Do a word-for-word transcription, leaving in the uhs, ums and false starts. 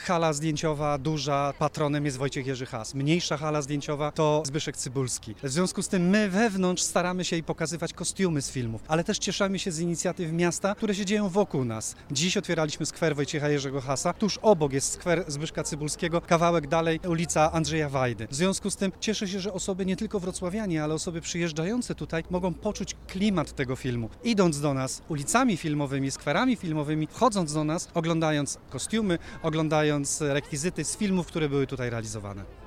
Hala zdjęciowa, duża, patronem jest Wojciech Jerzy Has. Mniejsza hala zdjęciowa to Zbyszek Cybulski. W związku z tym my wewnątrz staramy się i pokazywać kostiumy z filmów, ale też cieszymy się z inicjatyw miasta, które się dzieją wokół nas. Dziś otwieraliśmy skwer Wojciecha Jerzego Hasa. Tuż obok jest skwer Zbyszka Cybulskiego, kawałek dalej ulica Andrzeja Wajdy. W związku z tym cieszę się, że osoby nie tylko wrocławianie, ale osoby przyjeżdżające tutaj mogą poczuć klimat tego filmu. Idąc do nas ulicami filmowymi, skwerami filmowymi, wchodząc do nas, oglądając kostiumy, oglądając rekwizyty z filmów, które były tutaj realizowane.